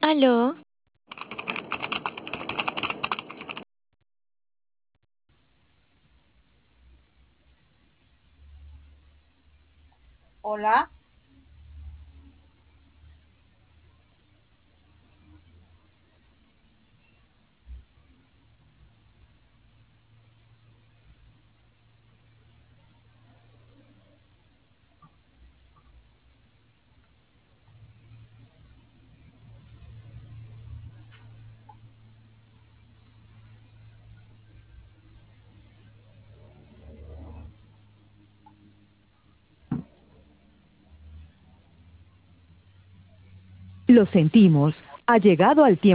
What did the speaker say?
Aló, Hola, Lo sentimos, ha llegado al tiempo.